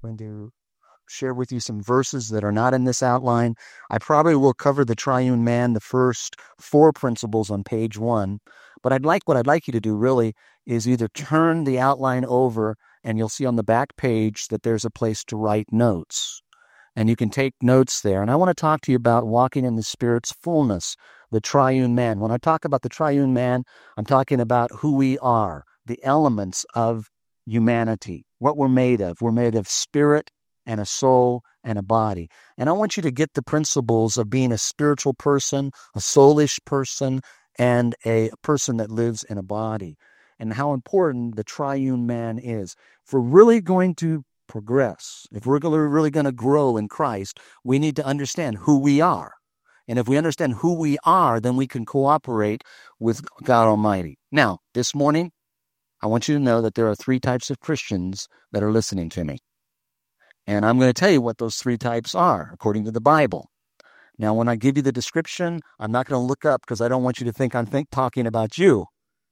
going to share with you some verses that are not in this outline. I probably will cover the triune man, the first 4 principles on page 1. But what I'd like you to do really is either turn the outline over, and you'll see on the back page that there's a place to write notes. And you can take notes there. And I want to talk to you about walking in the Spirit's fullness, the triune man. When I talk about the triune man, I'm talking about who we are, the elements of humanity, what we're made of. We're made of spirit and a soul and a body. And I want you to get the principles of being a spiritual person, a soulish person, and a person that lives in a body, and how important the triune man is. If we're really going to progress, if we're really going to grow in Christ, we need to understand who we are. And if we understand who we are, then we can cooperate with God Almighty. Now, this morning, I want you to know that there are 3 types of Christians that are listening to me. And I'm going to tell you what those 3 types are, according to the Bible. Now, when I give you the description, I'm not going to look up because I don't want you to think I'm talking about you.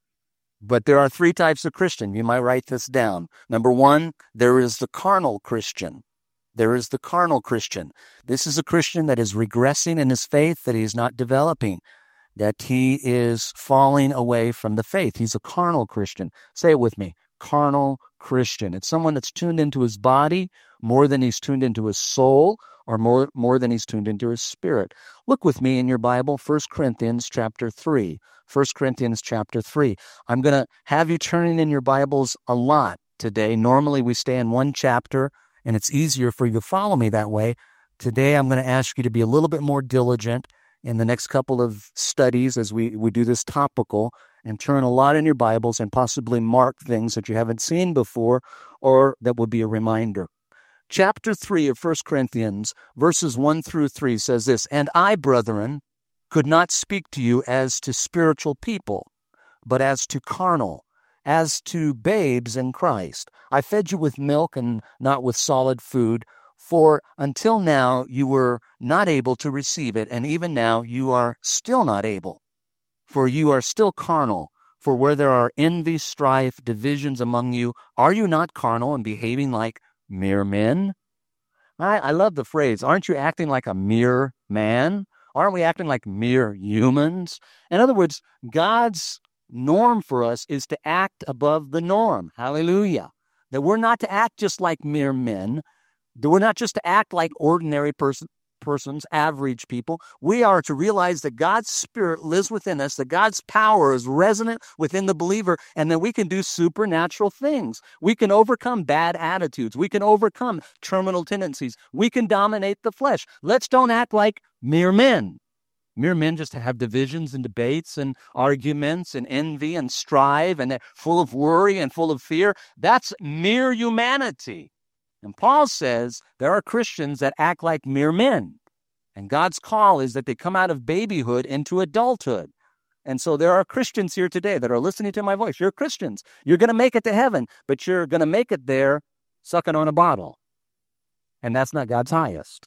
But there are 3 types of Christian. You might write this down. Number 1, there is the carnal Christian. There is the carnal Christian. This is a Christian that is regressing in his faith, that he is not developing, that he is falling away from the faith. He's a carnal Christian. Say it with me. Carnal Christian. It's someone that's tuned into his body more than he's tuned into his soul, or more than he's tuned into his spirit. Look with me in your Bible, 1 Corinthians chapter 3. 1 Corinthians chapter 3. I'm going to have you turning in your Bibles a lot today. Normally we stay in one chapter, and it's easier for you to follow me that way. Today I'm going to ask you to be a little bit more diligent in the next couple of studies as we do this topical, and turn a lot in your Bibles and possibly mark things that you haven't seen before or that would be a reminder. Chapter 3 of 1 Corinthians, verses 1 through 3 says this, "And I, brethren, could not speak to you as to spiritual people, but as to carnal, as to babes in Christ. I fed you with milk and not with solid food, for until now you were not able to receive it, and even now you are still not able. For you are still carnal. For where there are envy, strife, divisions among you, are you not carnal and behaving like mere men?" I love the phrase, aren't you acting like a mere man? Aren't we acting like mere humans? In other words, God's norm for us is to act above the norm. Hallelujah. That we're not to act just like mere men. That we're not just to act like ordinary persons, average people. We are to realize that God's Spirit lives within us, that God's power is resonant within the believer, and that we can do supernatural things. We can overcome bad attitudes. We can overcome terminal tendencies. We can dominate the flesh. Let's don't act like mere men. Mere men just have divisions and debates and arguments and envy and strive, and they're full of worry and full of fear. That's mere humanity. And Paul says there are Christians that act like mere men. And God's call is that they come out of babyhood into adulthood. And so there are Christians here today that are listening to my voice. You're Christians. You're going to make it to heaven, but you're going to make it there sucking on a bottle. And that's not God's highest.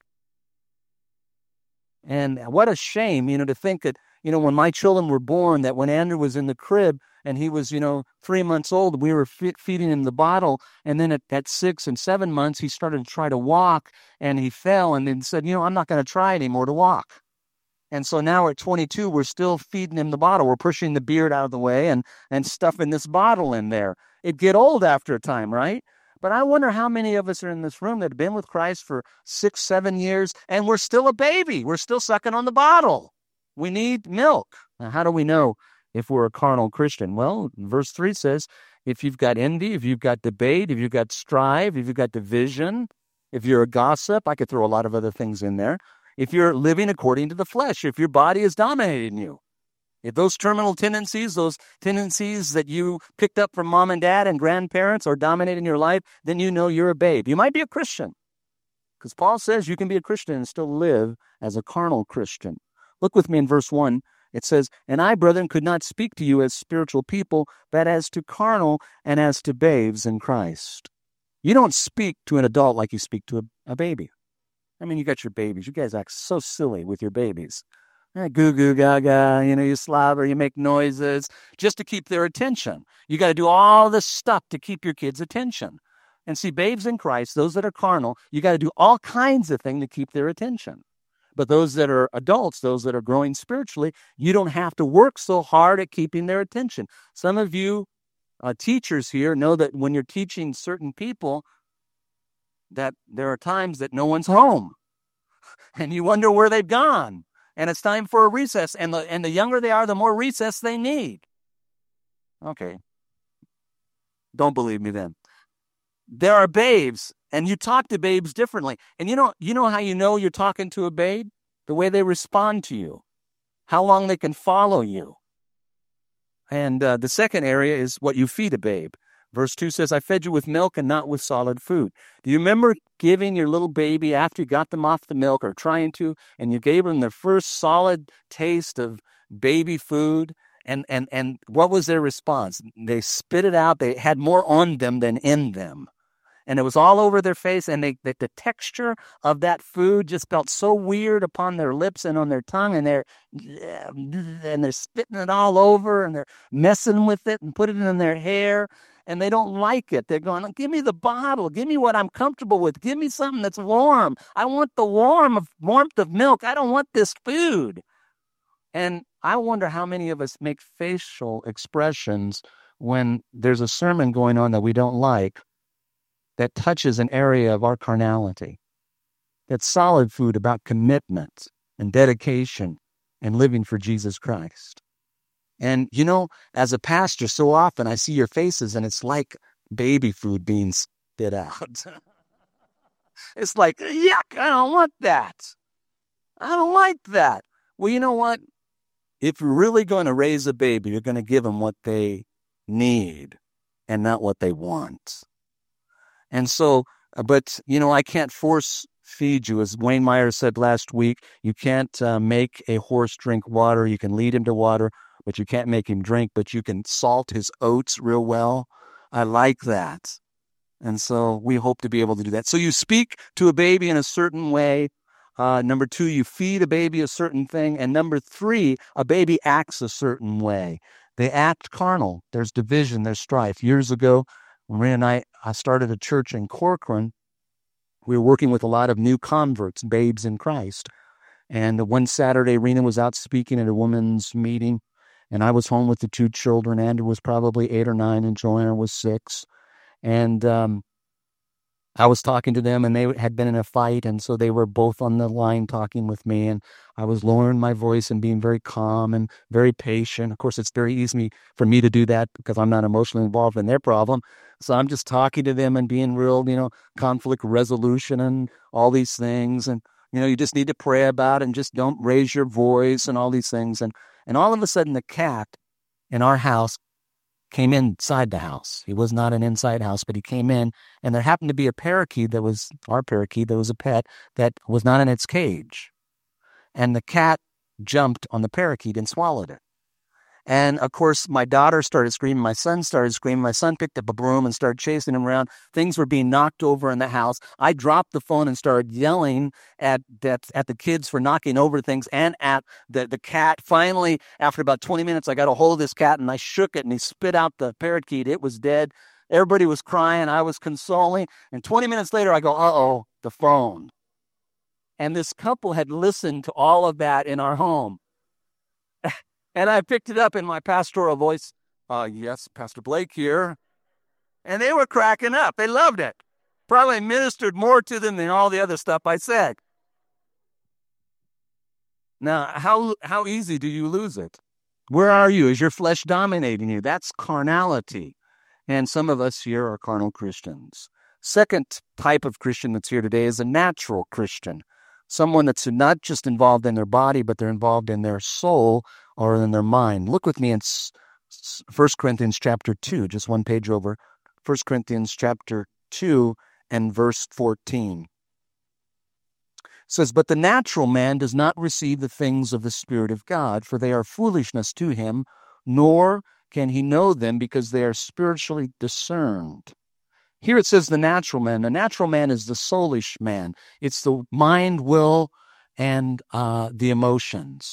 And what a shame, to think that, when my children were born, that when Andrew was in the crib and he was, 3 months old, we were feeding him the bottle. And then at 6 and 7 months, he started to try to walk, and he fell and then said, I'm not going to try anymore to walk. And so now at 22, we're still feeding him the bottle. We're pushing the beard out of the way and stuffing this bottle in there. It'd get old after a time, right? But I wonder how many of us are in this room that have been with Christ for 6, 7 years, and we're still a baby. We're still sucking on the bottle. We need milk. Now, how do we know if we're a carnal Christian? Well, verse 3 says, if you've got envy, if you've got debate, if you've got strife, if you've got division, if you're a gossip, I could throw a lot of other things in there. If you're living according to the flesh, if your body is dominating you, if those terminal tendencies, those tendencies that you picked up from mom and dad and grandparents are dominating your life, then you know you're a babe. You might be a Christian, because Paul says you can be a Christian and still live as a carnal Christian. Look with me in verse 1. It says, "And I, brethren, could not speak to you as spiritual people, but as to carnal and as to babes in Christ." You don't speak to an adult like you speak to a baby. I mean, you got your babies. You guys act so silly with your babies. Goo goo gaga, you slobber, you make noises just to keep their attention. You got to do all this stuff to keep your kids' attention. And see, babes in Christ, those that are carnal, you got to do all kinds of things to keep their attention. But those that are adults, those that are growing spiritually, you don't have to work so hard at keeping their attention. Some of you teachers here know that when you're teaching certain people, that there are times that no one's home, and you wonder where they've gone, and it's time for a recess, and the younger they are, the more recess they need. Okay. Don't believe me then. There are babes, and you talk to babes differently. And you know how you know you're talking to a babe? The way they respond to you, how long they can follow you. And the second area is what you feed a babe. Verse 2 says, I fed you with milk and not with solid food. Do you remember giving your little baby after you got them off the milk or trying to, and you gave them their first solid taste of baby food? And what was their response? They spit it out. They had more on them than in them. And it was all over their face, and the texture of that food just felt so weird upon their lips and on their tongue, and they're spitting it all over, and they're messing with it and putting it in their hair, and they don't like it. They're going, give me the bottle. Give me what I'm comfortable with. Give me something that's warm. I want the warmth of milk. I don't want this food. And I wonder how many of us make facial expressions when there's a sermon going on that we don't like, that touches an area of our carnality. That's solid food about commitment and dedication and living for Jesus Christ. And as a pastor, so often I see your faces and it's like baby food being spit out. It's like, yuck, I don't want that. I don't like that. Well, you know what? If you're really going to raise a baby, you're going to give them what they need and not what they want. And so, but, I can't force feed you. As Wayne Meyer said last week, you can't make a horse drink water. You can lead him to water, but you can't make him drink, but you can salt his oats real well. I like that. And so we hope to be able to do that. So you speak to a baby in a certain way. Number 2, you feed a baby a certain thing. And number 3, a baby acts a certain way. They act carnal. There's division, there's strife. Years ago, Maria and I started a church in Corcoran. We were working with a lot of new converts, babes in Christ. And one Saturday, Rena was out speaking at a women's meeting, and I was home with the 2 children. Andrew was probably 8 or 9, and Joanna was 6. And I was talking to them, and they had been in a fight, and so they were both on the line talking with me, and I was lowering my voice and being very calm and very patient. Of course, it's very easy for me to do that because I'm not emotionally involved in their problem. So I'm just talking to them and being real, conflict resolution and all these things. And, you just need to pray about it and just don't raise your voice and all these things. And all of a sudden, the cat in our house came inside the house. He was not an inside house, but he came in, and there happened to be a parakeet that was our parakeet that was a pet that was not in its cage. And the cat jumped on the parakeet and swallowed it. And of course, my daughter started screaming. My son started screaming. My son picked up a broom and started chasing him around. Things were being knocked over in the house. I dropped the phone and started yelling at the kids for knocking over things and at the cat. Finally, after about 20 minutes, I got a hold of this cat and I shook it and he spit out the parakeet. It was dead. Everybody was crying. I was consoling. And 20 minutes later, I go, uh-oh, the phone. And this couple had listened to all of that in our home. And I picked it up in my pastoral voice. Yes, Pastor Blake here. And they were cracking up. They loved it. Probably ministered more to them than all the other stuff I said. Now, how easy do you lose it? Where are you? Is your flesh dominating you? That's carnality. And some of us here are carnal Christians. Second type of Christian that's here today is a natural Christian. Someone that's not just involved in their body, but they're involved in their soul or in their mind. Look with me in 1 Corinthians chapter 2, just one page over. 1 Corinthians chapter 2 and verse 14. It says, but the natural man does not receive the things of the Spirit of God, for they are foolishness to him, nor can he know them because they are spiritually discerned. Here it says the natural man. The natural man is the soulish man. It's the mind, will, and the emotions.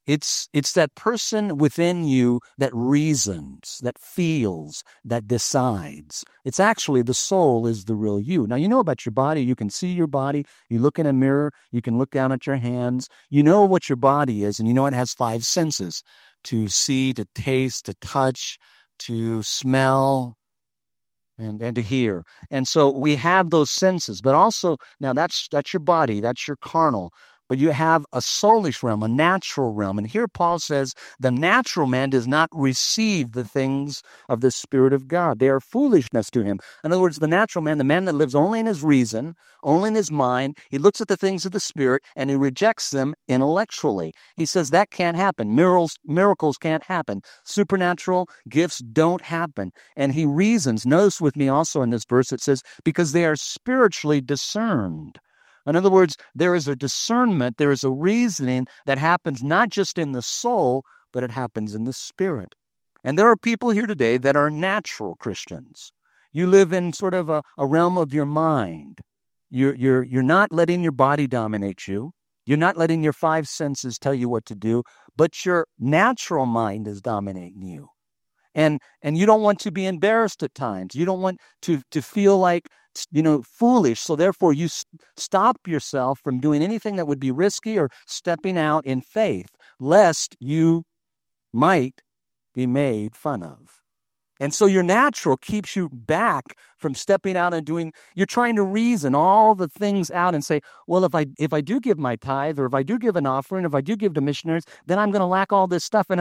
It's that person within you that reasons, that feels, that decides. It's actually the soul is the real you. Now, you know about your body. You can see your body. You look in a mirror. You can look down at your hands. You know what your body is, and you know it has 5 senses: to see, to taste, to touch, to smell, and to hear. And so we have those senses, but also now that's your body, that's your carnal. But you have a soulish realm, a natural realm. And here Paul says the natural man does not receive the things of the Spirit of God. They are foolishness to him. In other words, the natural man, the man that lives only in his reason, only in his mind, he looks at the things of the Spirit and he rejects them intellectually. He says that can't happen. Miracles can't happen. Supernatural gifts don't happen. And he reasons. Notice with me also in this verse, it says, because they are spiritually discerned. In other words, there is a discernment, there is a reasoning that happens not just in the soul, but it happens in the spirit. And there are people here today that are natural Christians. You live in sort of a realm of your mind. You're not letting your body dominate you. You're not letting your 5 senses tell you what to do, but your natural mind is dominating you. And you don't want to be embarrassed at times. You don't want to feel like, foolish. So therefore, you stop yourself from doing anything that would be risky or stepping out in faith, lest you might be made fun of. And so your natural keeps you back from stepping out and doing. You're trying to reason all the things out and say, well, if I do give my tithe, or if I do give an offering, if I do give to missionaries, then I'm going to lack all this stuff. And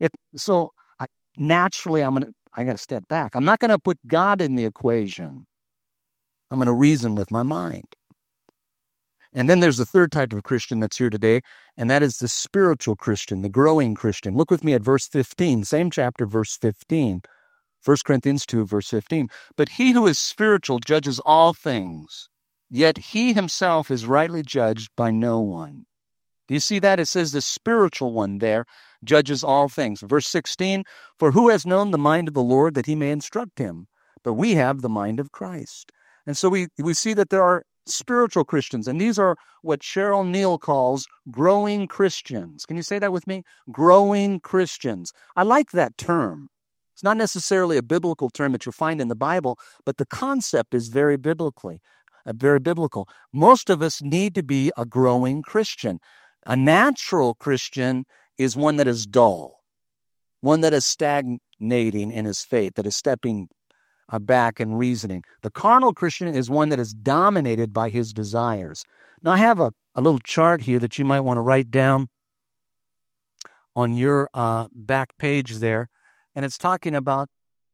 naturally, I got to step back. I'm not going to put God in the equation. I'm going to reason with my mind. And then there's the third type of Christian that's here today, and that is the spiritual Christian, the growing Christian. Look with me at verse 15, same chapter, verse 15. 1 Corinthians 2, verse 15. But he who is spiritual judges all things, yet he himself is rightly judged by no one. Do you see that? It says the spiritual one there judges all things. Verse 16, for who has known the mind of the Lord that he may instruct him? But we have the mind of Christ. And so we see that there are spiritual Christians, and these are what Cheryl Neal calls growing Christians. Can you say that with me? Growing Christians. I like that term. It's not necessarily a biblical term that you'll find in the Bible, but the concept is very biblical. Most of us need to be a growing Christian. A natural Christian is one that is dull, one that is stagnating in his faith, that is stepping back and reasoning. The carnal Christian is one that is dominated by his desires. Now, I have a little chart here that you might want to write down on your back page there, and it's talking about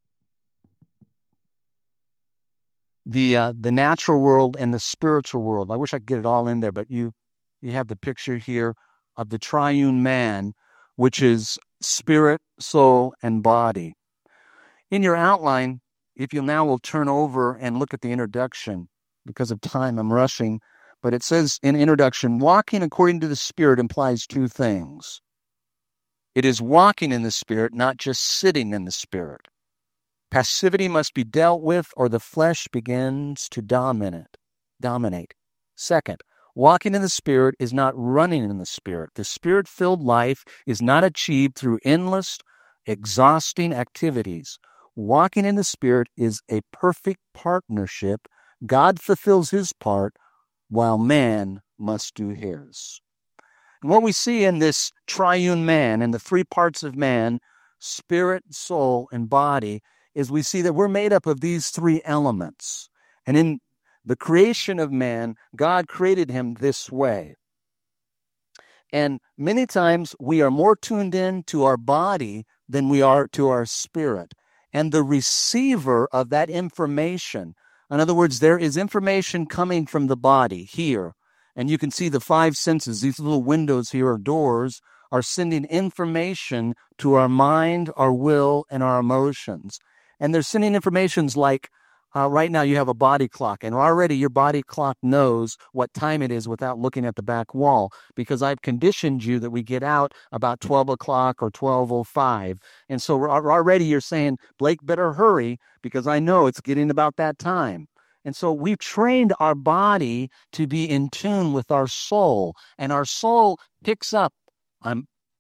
the natural world and the spiritual world. I wish I could get it all in there, but you have the picture here of the triune man, which is spirit, soul, and body. In your outline, if you now will turn over and look at the introduction, because of time I'm rushing, but it says in introduction, walking according to the Spirit implies 2 things. It is walking in the Spirit, not just sitting in the Spirit. Passivity must be dealt with, or the flesh begins to dominate. Second, walking in the Spirit is not running in the Spirit. The Spirit-filled life is not achieved through endless, exhausting activities. Walking in the Spirit is a perfect partnership. God fulfills his part, while man must do his. And what we see in this triune man, and the 3 parts of man, spirit, soul, and body, is we see that we're made up of these 3 elements. And in the creation of man, God created him this way. And many times we are more tuned in to our body than we are to our spirit. And the receiver of that information, in other words, there is information coming from the body here, and you can see the 5 senses, these little windows here or doors, are sending information to our mind, our will, and our emotions. And they're sending informations like, right now you have a body clock, and already your body clock knows what time it is without looking at the back wall, because I've conditioned you that we get out about 12 o'clock or 12:05. And so already you're saying, Blake, better hurry, because I know it's getting about that time. And so we've trained our body to be in tune with our soul, and our soul picks up, I'm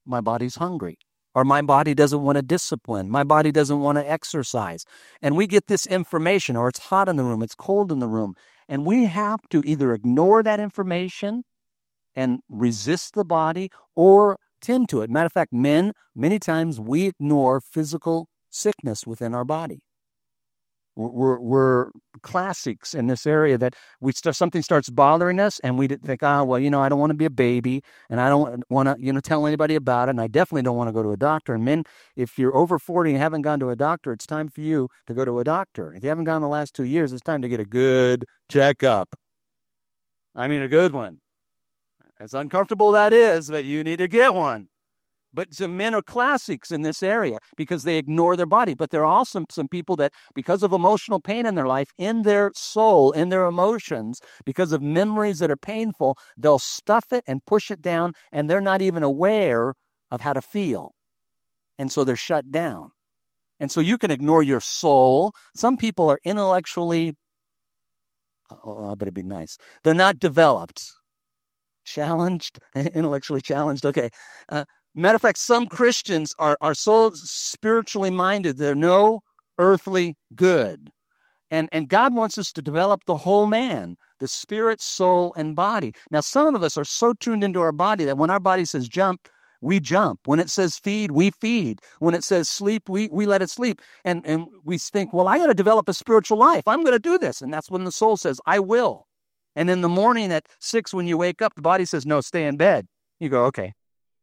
my body's hungry. Or my body doesn't want to discipline. My body doesn't want to exercise. And we get this information, or it's hot in the room, it's cold in the room. And we have to either ignore that information and resist the body or tend to it. Matter of fact, men, many times we ignore physical sickness within our body. We're classics in this area that something starts bothering us and we think, I don't want to be a baby and I don't want to, tell anybody about it. And I definitely don't want to go to a doctor. And men, if you're over 40 and haven't gone to a doctor, it's time for you to go to a doctor. If you haven't gone in the last 2 years, it's time to get a good checkup. I mean, a good one. As uncomfortable that is, but you need to get one. But some men are classics in this area because they ignore their body. But there are also some people that, because of emotional pain in their life, in their soul, in their emotions, because of memories that are painful, they'll stuff it and push it down, and they're not even aware of how to feel. And so they're shut down. And so you can ignore your soul. Some people are intellectually, I better be nice. They're not developed. Challenged, intellectually challenged. Okay. Matter of fact, some Christians are so spiritually minded, they're no earthly good. And God wants us to develop the whole man, the spirit, soul, and body. Now, some of us are so tuned into our body that when our body says jump, we jump. When it says feed, we feed. When it says sleep, we let it sleep. And we think, well, I got to develop a spiritual life. I'm going to do this. And that's when the soul says, I will. And in the morning at 6 when you wake up, the body says, no, stay in bed. You go, okay.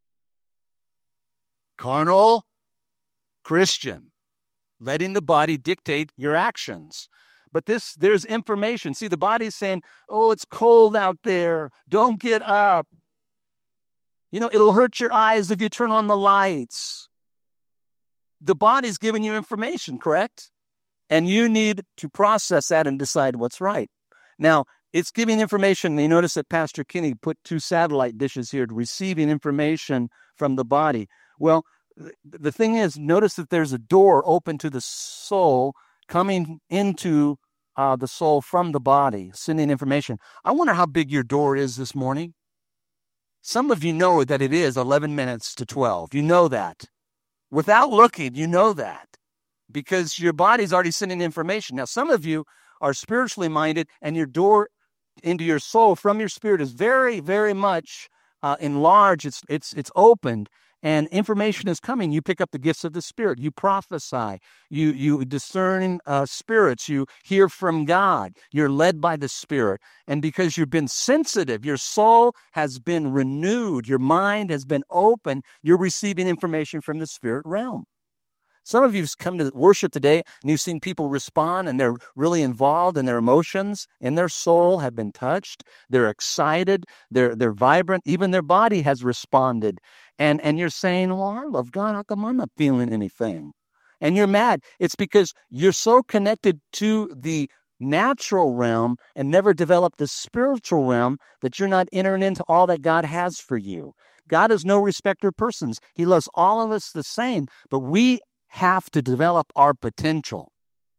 Carnal Christian, letting the body dictate your actions. But there's information. See, the body's saying, oh, it's cold out there. Don't get up. It'll hurt your eyes if you turn on the lights. The body's giving you information, correct? And you need to process that and decide what's right. Now, it's giving information. You notice that Pastor Kinney put 2 satellite dishes here, receiving information from the body. Well, the thing is, notice that there's a door open to the soul coming into the soul from the body, sending information. I wonder how big your door is this morning. Some of you know that it is 11 minutes to 12. You know that. Without looking, you know that because your body's already sending information. Now, some of you are spiritually minded and your door into your soul from your spirit is very, very much enlarged. It's opened. And information is coming. You pick up the gifts of the Spirit. You prophesy. You discern spirits. You hear from God. You're led by the Spirit. And because you've been sensitive, your soul has been renewed. Your mind has been open. You're receiving information from the Spirit realm. Some of you have come to worship today and you've seen people respond and they're really involved and their emotions in their soul have been touched. They're excited. They're vibrant. Even their body has responded. And you're saying, well, I love God. How come I'm not feeling anything? And you're mad. It's because you're so connected to the natural realm and never developed the spiritual realm that you're not entering into all that God has for you. God is no respecter of persons. He loves all of us the same, but we have to develop our potential.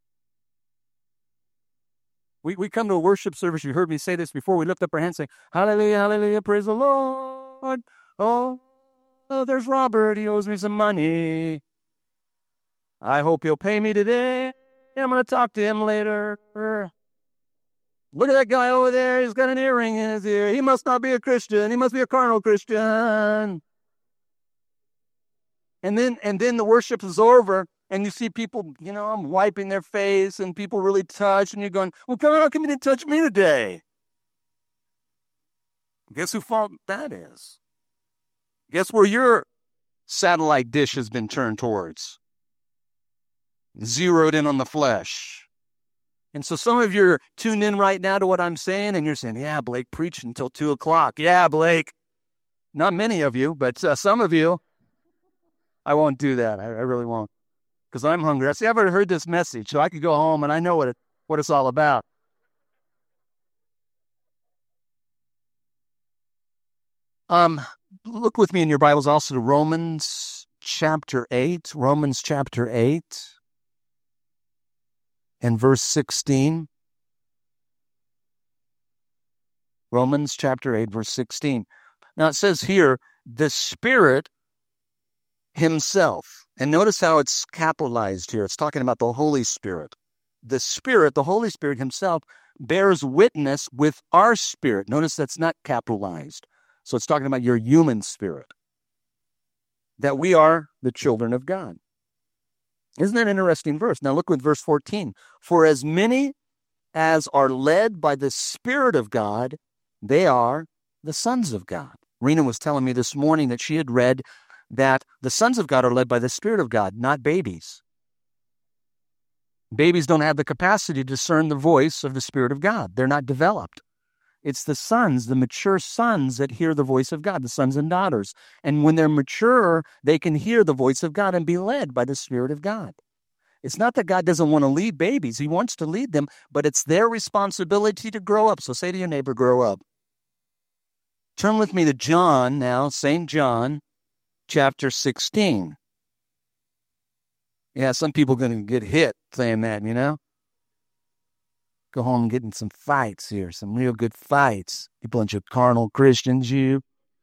We come to a worship service. You heard me say this before. We lift up our hands and say, hallelujah, hallelujah, praise the Lord. Oh, there's Robert. He owes me some money. I hope he'll pay me today. I'm going to talk to him later. Look at that guy over there. He's got an earring in his ear. He must not be a Christian. He must be a carnal Christian. And then the worship is over, and you see people, wiping their face, and people really touch, and you're going, well, how come you didn't touch me today? Guess whose fault that is? Guess where your satellite dish has been turned towards? Zeroed in on the flesh. And so some of you are tuned in right now to what I'm saying, and you're saying, yeah, Blake preached until 2 o'clock. Yeah, Blake. Not many of you, but some of you. I won't do that. I really won't. Because I'm hungry. I've ever heard this message, so I could go home and I know what it's all about. Look with me in your Bibles also to Romans chapter 8. Romans chapter 8 and verse 16. Romans chapter 8, verse 16. Now it says here, the Spirit himself. And notice how it's capitalized here. It's talking about the Holy Spirit. The Spirit, the Holy Spirit himself, bears witness with our spirit. Notice that's not capitalized. So it's talking about your human spirit, that we are the children of God. Isn't that an interesting verse? Now look with verse 14. For as many as are led by the Spirit of God, they are the sons of God. Rena was telling me this morning that she had read that the sons of God are led by the Spirit of God, not babies. Babies don't have the capacity to discern the voice of the Spirit of God. They're not developed. It's the sons, the mature sons, that hear the voice of God, the sons and daughters. And when they're mature, they can hear the voice of God and be led by the Spirit of God. It's not that God doesn't want to lead babies. He wants to lead them, but it's their responsibility to grow up. So say to your neighbor, grow up. Turn with me to John now, St. John, chapter 16. Yeah, some people are going to get hit saying that, you know. Go home and get in some fights here, some real good fights. You bunch of carnal Christians, you.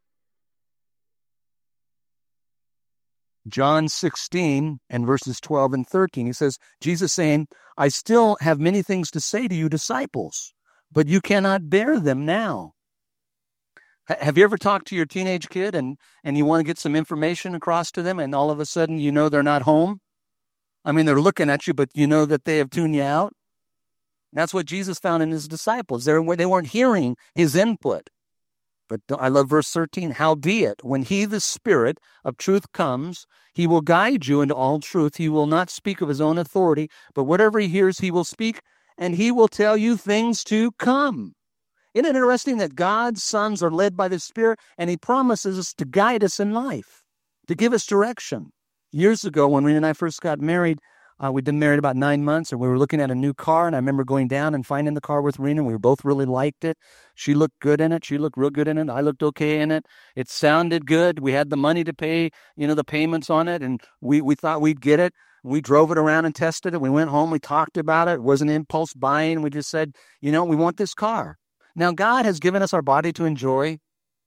John 16 and verses 12 and 13, he says, Jesus saying, I still have many things to say to you disciples, but you cannot bear them now. Have you ever talked to your teenage kid and you want to get some information across to them and all of a sudden you know they're not home? I mean, they're looking at you, but you know that they have tuned you out. That's what Jesus found in his disciples. They weren't hearing his input. But I love verse 13. Howbeit, when he, the Spirit of truth, comes, he will guide you into all truth. He will not speak of his own authority, but whatever he hears, he will speak, and he will tell you things to come. Isn't it interesting that God's sons are led by the Spirit, and he promises us to guide us in life, to give us direction? Years ago, when Rena and I first got married, we'd been married about 9 months, and we were looking at a new car, and I remember going down and finding the car with Rena, and we both really liked it. She looked good in it. She looked real good in it. I looked okay in it. It sounded good. We had the money to pay, the payments on it, and we thought we'd get it. We drove it around and tested it. We went home. We talked about it. It wasn't impulse buying. We just said, we want this car. Now, God has given us our body to enjoy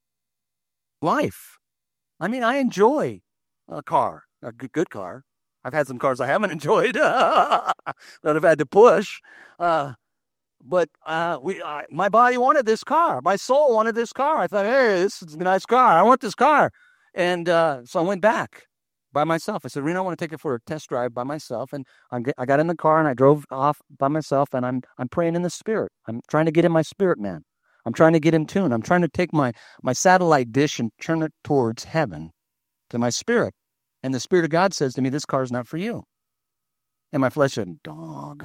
life. I mean, I enjoy a car, a good car. I've had some cars I haven't enjoyed that I've had to push. But my body wanted this car. My soul wanted this car. I thought, hey, this is a nice car. I want this car. And so I went back by myself. I said, Rena, I want to take it for a test drive by myself. And I got in the car and I drove off by myself. And I'm praying in the Spirit. I'm trying to get in my spirit, man. I'm trying to get in tune. I'm trying to take my satellite dish and turn it towards heaven, to my spirit. And the Spirit of God says to me, this car's not for you. And my flesh said, dog.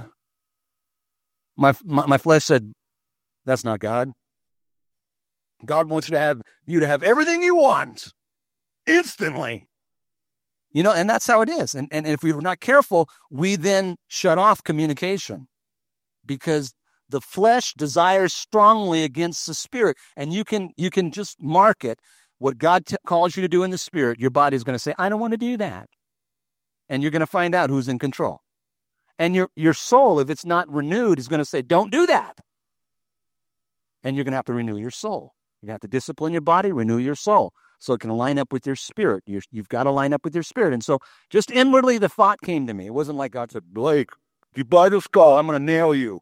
My flesh said, that's not God. God wants you to have everything you want instantly. And that's how it is. And if we're not careful, we then shut off communication because the flesh desires strongly against the Spirit. And you can just mark it. What God calls you to do in the Spirit, your body is going to say, I don't want to do that. And you're going to find out who's in control. And your soul, if it's not renewed, is going to say, don't do that. And you're going to have to renew your soul. You have to discipline your body, renew your soul, so it can line up with your spirit. You've got to line up with your spirit. And so just inwardly, the thought came to me. It wasn't like God said, Blake, if you buy this car, I'm going to nail you.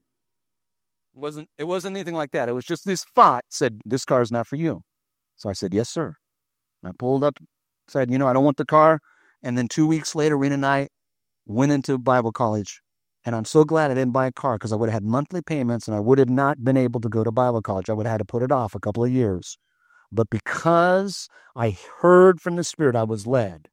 It wasn't anything like that. It was just this thought said, this car is not for you. So I said, yes, sir. And I pulled up, said, I don't want the car. And then 2 weeks later, Rena and I went into Bible college. And I'm so glad I didn't buy a car because I would have had monthly payments and I would have not been able to go to Bible college. I would have had to put it off a couple of years. But because I heard from the Spirit, I was led.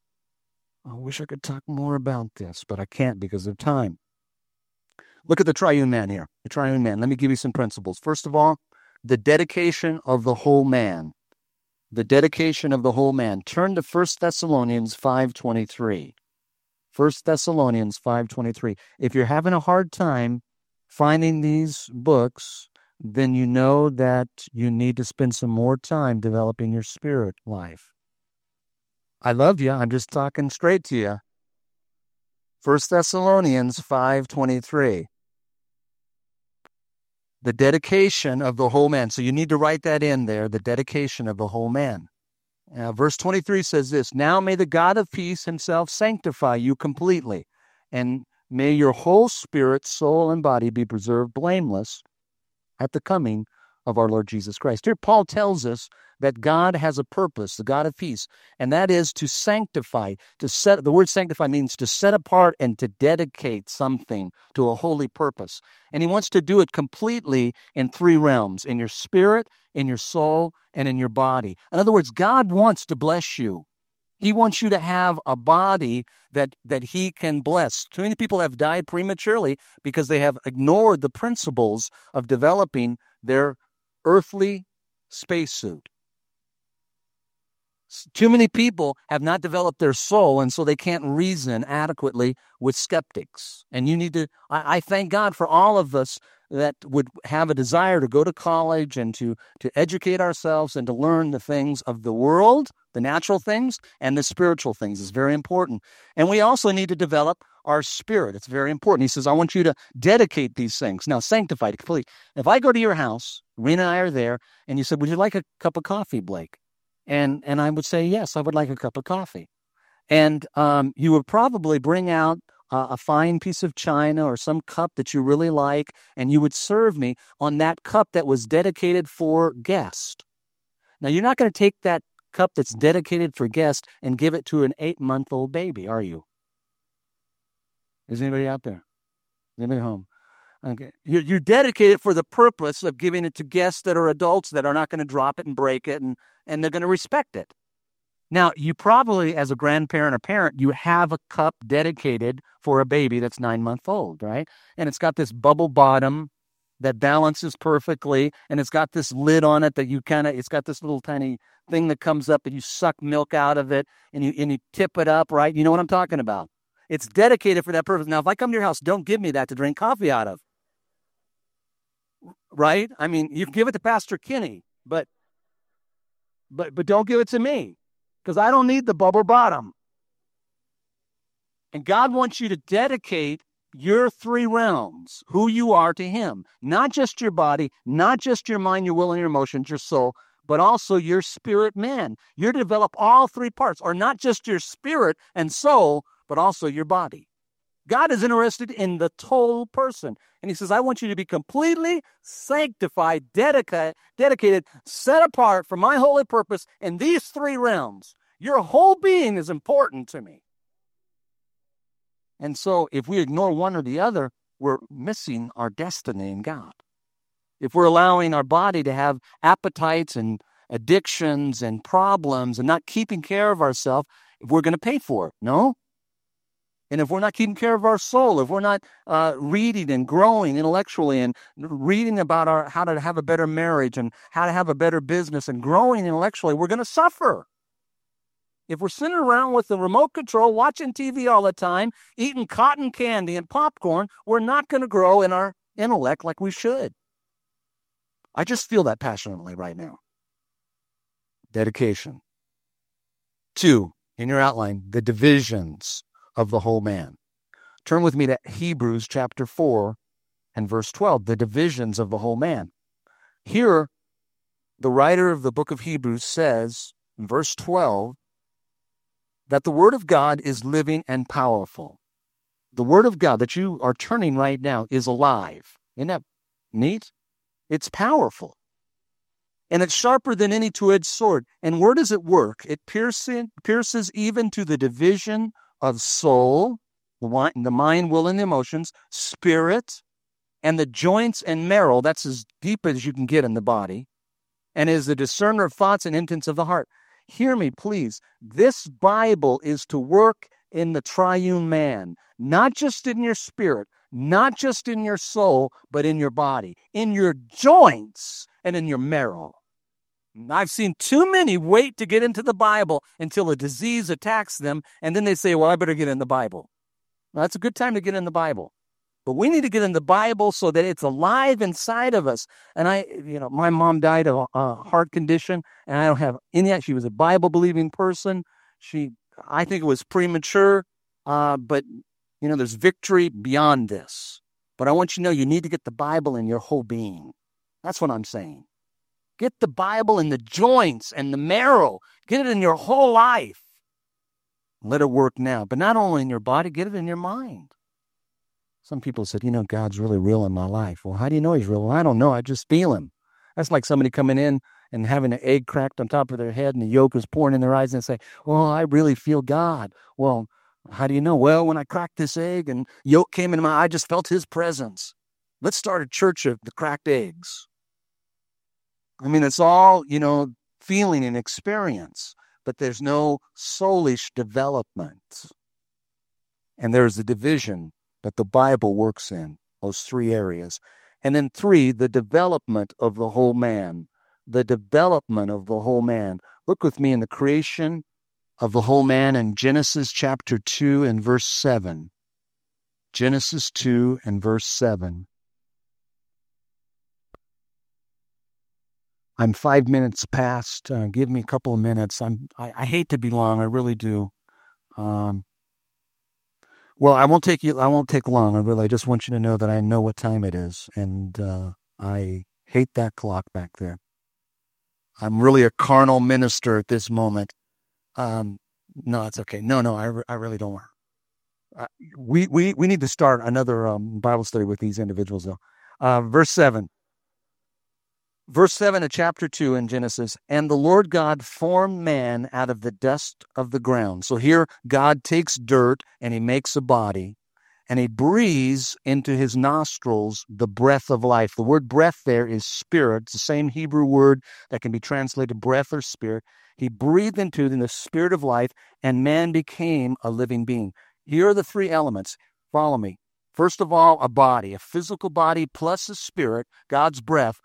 I wish I could talk more about this, but I can't because of time. Look at the triune man here. The triune man. Let me give you some principles. First of all, the dedication of the whole man. The dedication of the whole man. Turn to 1 Thessalonians 5:23. 1 Thessalonians 5:23. If you're having a hard time finding these books, then you know that you need to spend some more time developing your spirit life. I love you. I'm just talking straight to you. 1 Thessalonians 5:23. The dedication of the whole man. So you need to write that in there, the dedication of the whole man. Verse 23 says this, "Now may the God of peace himself sanctify you completely, and may your whole spirit, soul, and body be preserved blameless at the coming of our Lord Jesus Christ." Here Paul tells us that God has a purpose, the God of peace, and that is to sanctify, the word sanctify means to set apart and to dedicate something to a holy purpose. And he wants to do it completely in three realms, in your spirit, in your soul, and in your body. In other words, God wants to bless you. He wants you to have a body that he can bless. Too many people have died prematurely because they have ignored the principles of developing their earthly spacesuit. Too many people have not developed their soul, and so they can't reason adequately with skeptics. And you need to, I thank God for all of us that would have a desire to go to college and to educate ourselves and to learn the things of the world, the natural things, and the spiritual things. It's very important. And we also need to develop our spirit. It's very important. He says, I want you to dedicate these things. Now, sanctified, complete. If I go to your house, Rena and I are there, and you said, would you like a cup of coffee, Blake? And I would say, yes, I would like a cup of coffee. And you would probably bring out a fine piece of china or some cup that you really like, and you would serve me on that cup that was dedicated for guest. Now, you're not going to take that cup that's dedicated for guest and give it to an 8-month-old baby, are you? Is anybody out there? Is anybody home? Okay. You're dedicated for the purpose of giving it to guests that are adults that are not going to drop it and break it, and they're going to respect it. Now, you probably, as a grandparent or parent, you have a cup dedicated for a baby that's 9 months old, right? And it's got this bubble bottom that balances perfectly, and it's got this lid on it that it's got this little tiny thing that comes up and you suck milk out of it and you tip it up, right? You know what I'm talking about. It's dedicated for that purpose. Now, if I come to your house, don't give me that to drink coffee out of. Right? I mean, you can give it to Pastor Kinney, but don't give it to me, because I don't need the bubble bottom. And God wants you to dedicate your three realms, who you are, to him. Not just your body, not just your mind, your will, and your emotions, your soul, but also your spirit man. You're to develop all three parts, or not just your spirit and soul, but also your body. God is interested in the total person. And he says, I want you to be completely sanctified, dedicated, set apart for my holy purpose in these three realms. Your whole being is important to me. And so if we ignore one or the other, we're missing our destiny in God. If we're allowing our body to have appetites and addictions and problems and not keeping care of ourselves, we're going to pay for it. No? And if we're not keeping care of our soul, if we're not reading and growing intellectually and reading about how to have a better marriage and how to have a better business and growing intellectually, we're going to suffer. If we're sitting around with the remote control, watching TV all the time, eating cotton candy and popcorn, we're not going to grow in our intellect like we should. I just feel that passionately right now. Dedication. 2, in your outline, the divisions of the whole man. Turn with me to Hebrews chapter 4 and verse 12, the divisions of the whole man. Here, the writer of the book of Hebrews says, in verse 12, that the Word of God is living and powerful. The Word of God that you are turning right now is alive. Isn't that neat? It's powerful. And it's sharper than any two-edged sword. And where does it work? It pierces even to the division of soul, the mind, will, and the emotions, spirit, and the joints and marrow. That's as deep as you can get in the body. And is the discerner of thoughts and intents of the heart. Hear me, please. This Bible is to work in the triune man, not just in your spirit, not just in your soul, but in your body, in your joints, and in your marrow. I've seen too many wait to get into the Bible until a disease attacks them, and then they say, well, I better get in the Bible. Well, that's a good time to get in the Bible. But we need to get in the Bible so that it's alive inside of us. And my mom died of a heart condition, and I don't have any. She was a Bible-believing person. I think it was premature, but there's victory beyond this. But I want you to know you need to get the Bible in your whole being. That's what I'm saying. Get the Bible in the joints and the marrow. Get it in your whole life. Let it work now. But not only in your body, get it in your mind. Some people said, God's really real in my life. Well, how do you know he's real? Well, I don't know. I just feel him. That's like somebody coming in and having an egg cracked on top of their head and the yolk is pouring in their eyes and say, well, I really feel God. Well, how do you know? Well, when I cracked this egg and yolk came into my eye, I just felt his presence. Let's start a church of the cracked eggs. I mean, it's all, feeling and experience, but there's no soulish development. And there's a division that the Bible works in, those three areas. And then 3, the development of the whole man. The development of the whole man. Look with me in the creation of the whole man in Genesis chapter 2 and verse 7. Genesis 2 and verse 7. I'm 5 minutes past. Give me a couple of minutes. I hate to be long. I really do. Well, I won't take long. I just want you to know that I know what time it is, and I hate that clock back there. I'm really a carnal minister at this moment. No, it's okay. No, I really don't want. We need to start another Bible study with these individuals, though. Verse 7. Verse 7 of chapter 2 in Genesis, and the Lord God formed man out of the dust of the ground. So here God takes dirt and he makes a body and he breathes into his nostrils the breath of life. The word breath there is spirit. It's the same Hebrew word that can be translated breath or spirit. He breathed into the spirit of life and man became a living being. Here are the 3 elements. Follow me. First of all, a body, a physical body plus a spirit, God's breath.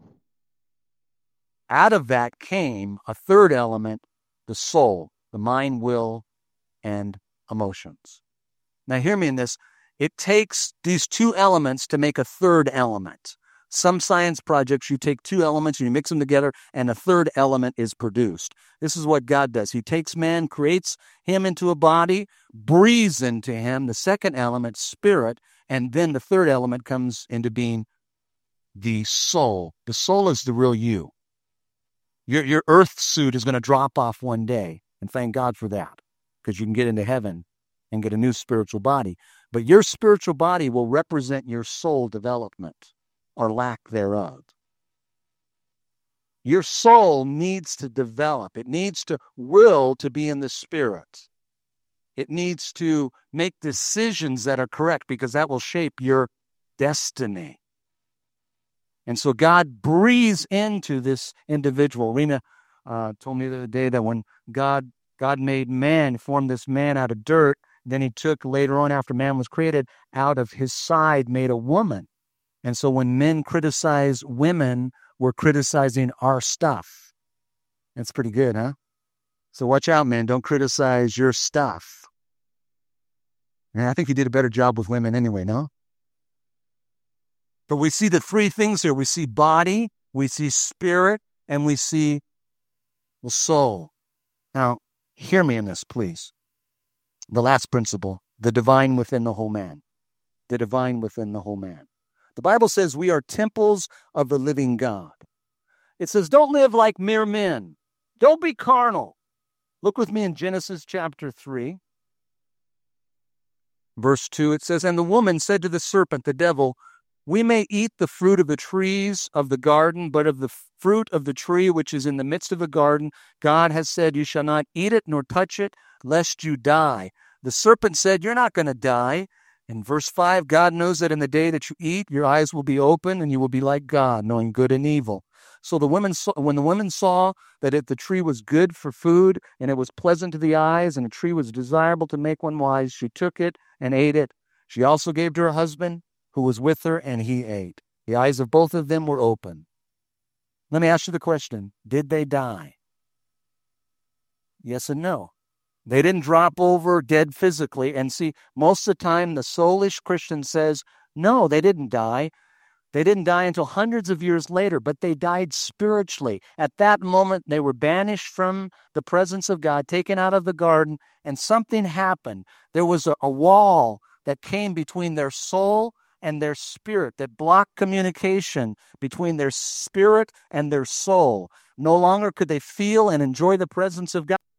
Out of that came a 3rd element, the soul, the mind, will, and emotions. Now hear me in this. It takes these 2 elements to make a 3rd element. Some science projects, you take 2 elements and you mix them together and a 3rd element is produced. This is what God does. He takes man, creates him into a body, breathes into him, the 2nd element, spirit, and then the 3rd element comes into being, the soul. The soul is the real you. Your earth suit is going to drop off one day, and thank God for that, because you can get into heaven and get a new spiritual body. But your spiritual body will represent your soul development or lack thereof. Your soul needs to develop. It needs to will to be in the spirit. It needs to make decisions that are correct, because that will shape your destiny. And so God breathes into this individual. Rena told me the other day that when God made man, formed this man out of dirt, then he took later on after man was created, out of his side made a woman. And so when men criticize women, we're criticizing our stuff. That's pretty good, huh? So watch out, men. Don't criticize your stuff. And I think he did a better job with women anyway, no? But we see the 3 things here. We see body, we see spirit, and we see the soul. Now, hear me in this, please. The last principle, the divine within the whole man. The divine within the whole man. The Bible says we are temples of the living God. It says, don't live like mere men. Don't be carnal. Look with me in Genesis chapter 3. Verse 2, it says, and the woman said to the serpent, the devil, we may eat the fruit of the trees of the garden, but of the fruit of the tree which is in the midst of the garden, God has said, you shall not eat it nor touch it, lest you die. The serpent said, you're not going to die. In verse 5, God knows that in the day that you eat, your eyes will be open and you will be like God, knowing good and evil. So when the women saw that the tree was good for food and it was pleasant to the eyes and the tree was desirable to make one wise, she took it and ate it. She also gave to her husband who was with her, and he ate. The eyes of both of them were open. Let me ask you the question, did they die? Yes and no. They didn't drop over dead physically. And see, most of the time the soulish Christian says, no, they didn't die. They didn't die until hundreds of years later, but they died spiritually. At that moment, they were banished from the presence of God, taken out of the garden, and something happened. There was a wall that came between their soul and their spirit, that blocked communication between their spirit and their soul. No longer could they feel and enjoy the presence of God.